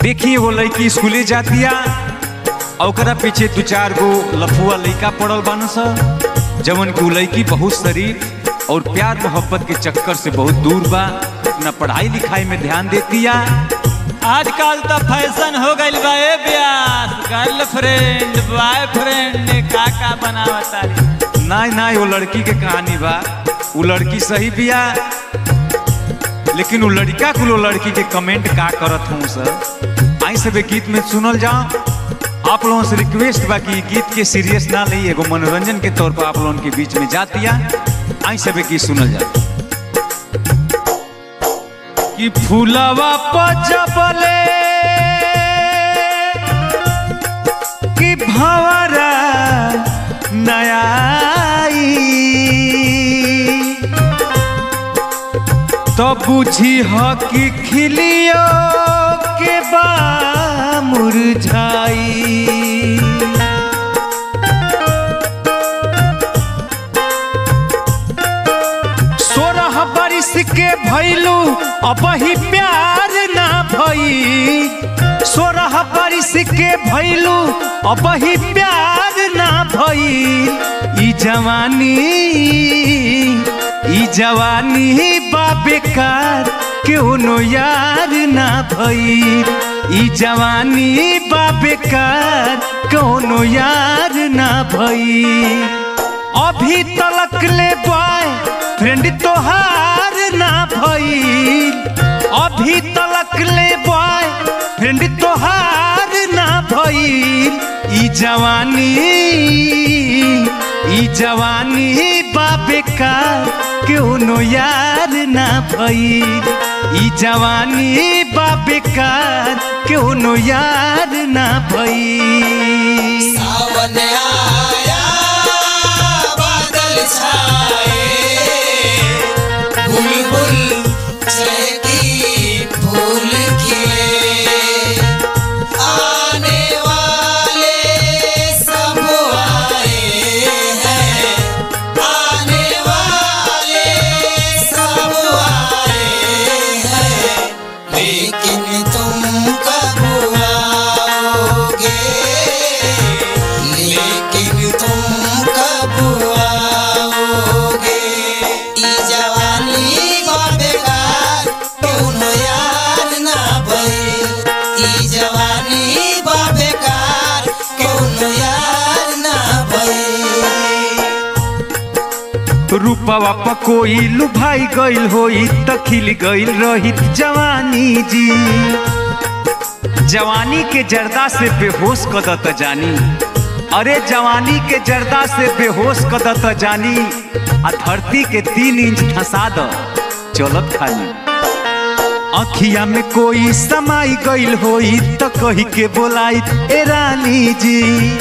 देखिए वो लड़की स्कूले जातिया और ओकरा पीछे दो चार गो लफुआ लड़का पड़ल बान सा जवन की लड़की बहुत शरीफ और प्यार मोहब्बत के चक्कर से बहुत दूर बा, न पढ़ाई लिखाई में ध्यान देतिया। आजकल तो फैशन हो गइल बा ए ब्यास, गर्लफ्रेंड बॉयफ्रेंड का बनावता रे। नहीं वो लड़की के कहानी बा, वो लड़की सही बिया लेकिन वो लड़का को लड़की के कमेंट का करत हूँ सर। आई सब गीत में सुनल जाओ। आप लोगों से रिक्वेस्ट बा कि गीत के सीरियस ना ली, एगो मनोरंजन के तौर पर आप लोगों के बीच में जातिया। आई सब गीत सुनल जाओ कि फूलवा पजबले कि भंवरा नयाई तो बुझी ह कि खिलियो के बा मुरझाई। सोरह बरिस के भइलू अब ही प्यार ना भई, 16 बरिस के भइलू अब ही प्यार ना भई। ई जवानी बा बेकार क्यों यार ना भई। ई जवानी बा बेकार क्यों यार ना भई। अभी तलक ले बॉय फ्रेंड तोहार ना भई, अभी तलक ले बॉय फ्रेंड तोहार ना भई। ई जवानी बा बेकार क्यों यार ना भई। ई जवानी बा बेकार क्यों यार ना भई। सावन आया बादल छाए, बुलबुल चहकी फूल खिले, आने वाले सब आए हैं, आने वाले सब आए हैं, लेकिन तुम कब आओगे, लेकिन तुम कब आओगे। ई जवानी बा बेकार क्यों यार ना भई, ई जवानी बा बेकार क्यों यार ना भई। रूपवा पकोई लुभाई गइल होई त खिल गइल रहित जवानी जी। जवानी के जर्दा से बेहोश कदत जानी, अरे जवानी के जर्दा से बेहोश कदत जानी। आ धरती के 3 इंच धंसा द चलत खाली। अखिया में कोई समाई गइल होई त कही के बोलाई ए रानी जी।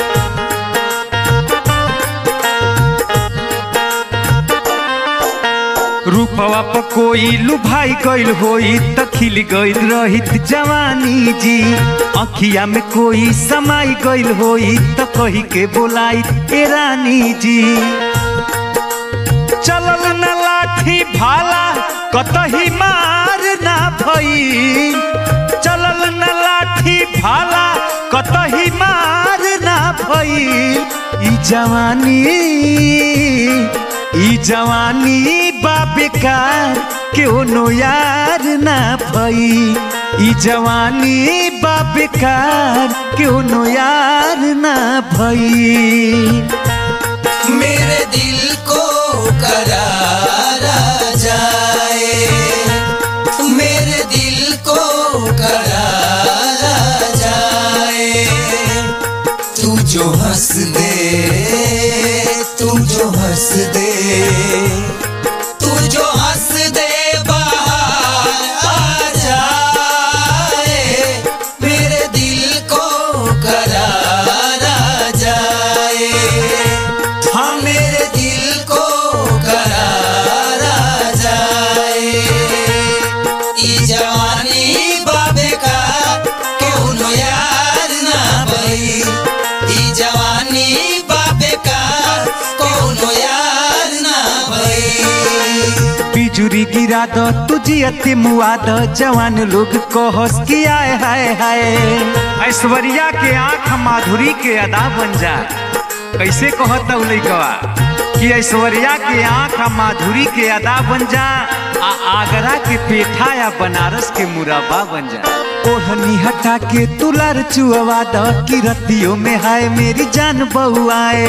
रूपवा पर कोई लुभाई गइल होई त खिल गइल रहित जवानी जी। अखिया में कोई समाई गइल होई त कही के बोलाई ए रानी जी। चलल न लाठी भाला कतही मार ना भई, चलल न लाठी भाला कतही मार ना भई। ई जवानी बा बेकार क्यों यार ना भई। ई जवानी बा बेकार क्यों यार ना भई। मेरे दिल को करारा जाए, मेरे दिल को करारा जाए। तू जो हंस दे, तू जो हंस दे, तू जो हंस दे बाहर आ जाए। मेरे दिल को करारा जाए, हाँ मेरे दिल को करारा जाए। ई जवानी बा बेकार क्यों यार ना भई, ई जवानी बा बेकार क्यों यार ना भई। गिरा दो तुझियते मुआ दो जवान लोग को हंस के आए हाय हाय। ऐश्वर्या के आंख माधुरी के अदा बन जा। कैसे कहता उ लइकवा कि ऐश्वर्या के आंख माधुरी के अदा बन जा, आगरा के पेठा या बनारस के मुराबा बन जा। ओढ़नी हटा के तुलार चुआ दो कि रतियों में हाय मेरी जान बहुआए।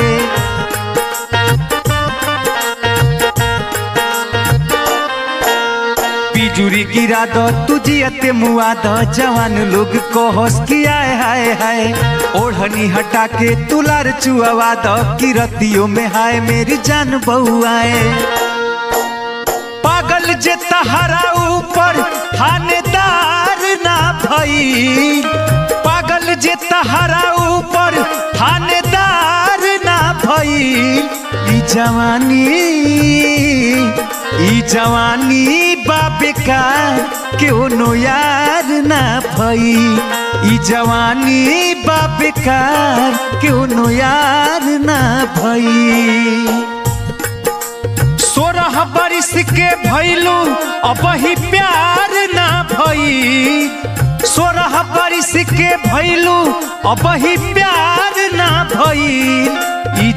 बिजुरी गिरा दो तुझियते मुआ दो जवान लोग को हंस के आए हाय हाय। ओढ़नी हटा के तुलार चुआ दो कि रतियों में हाय मेरी जान बहुआए। पागल जे तहरा ऊपर थानेदार ना भई, पागल जे तहरा ऊपर थानेदार ना भई। ई जवानी बाबेकार क्यों यार ना भई। ई जवानी बाबेकार क्यों यार ना भई। 16 बरिस के भइलू अब ही प्यार ना भई। 16 बरिस के भइलू अब ही प्यार ना भई। ई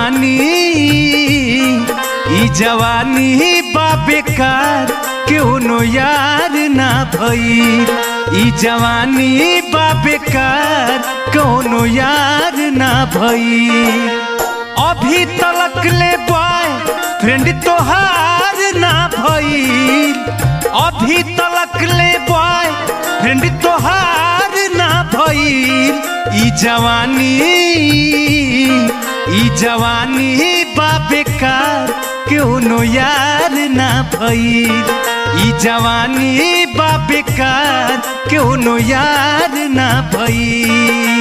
जवानी बाबेकार क्यों यार ना भई। ई जवानी बाबेकार क्यों यार ना भई। अभी तलक ले बॉय फ्रेंड तोहार ना भई। अभी तलक ले बॉय फ्रेंड तोहार ना भई। ई जवानी बाबेकार क्यों यार ना भई। ई जवानी बाबेकार क्यों यार ना भई।